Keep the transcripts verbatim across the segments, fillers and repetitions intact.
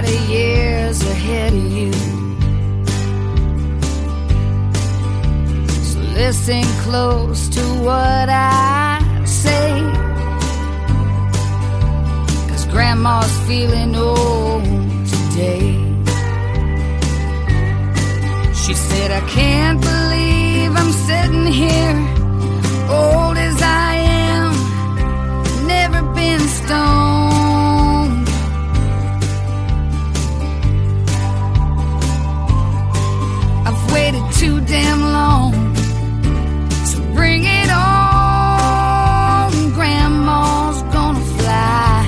of years ahead of you. So listen close to what I say, 'cause Grandma's feeling old today. She said, I can't believe I'm sitting here, old as I am, never been stoned. I've waited too damn long, so bring it on. Grandma's gonna fly.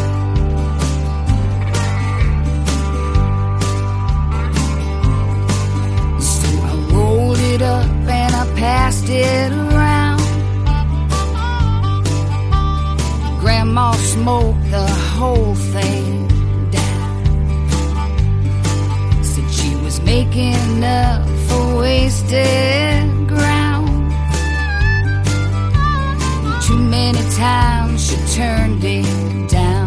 So I rolled it up and I passed it around. Grandma smoked the whole thing down. Said she was making up for wasted ground. Too many times she turned it down.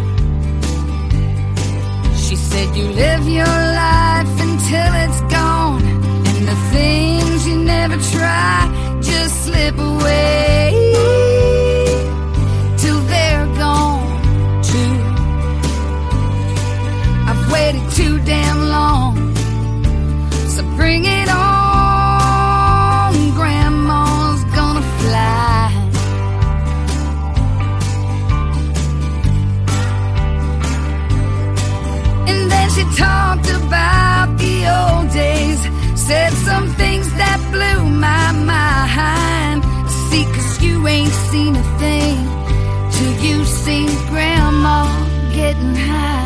She said, you live your life until it's gone, and the things you never try just slip away till they're gone too. I've waited too damn long, so bring it on. Grandma's gonna fly. And then she talked about the old days, said some things that blew my mind. See, 'cause you ain't seen a thing till you seen Grandma getting high.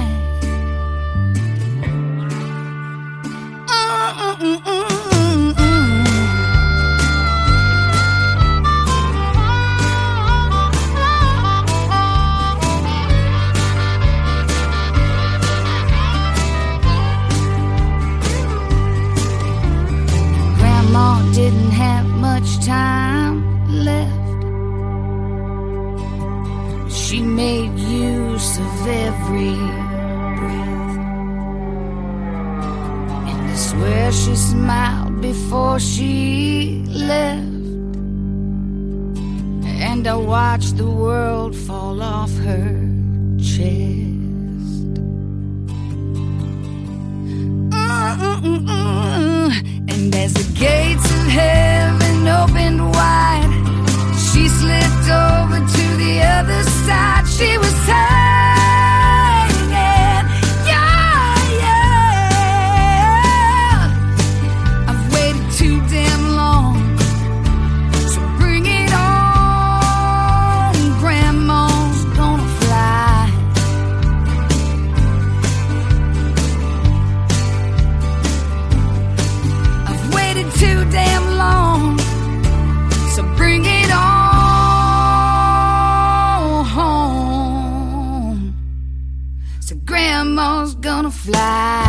Grandma didn't have much time left. She made use of every breath, and I swear she smiled before she left. And I watched the world fall off her chest. Mm-mm-mm-mm. And as the gates of heaven opened wide, she slipped over to the other side. She was singing, yeah, yeah. I've waited too damn long, so bring it on. Grandma's gonna fly. I've waited too damn long, so bring it on. So Grandma's gonna fly.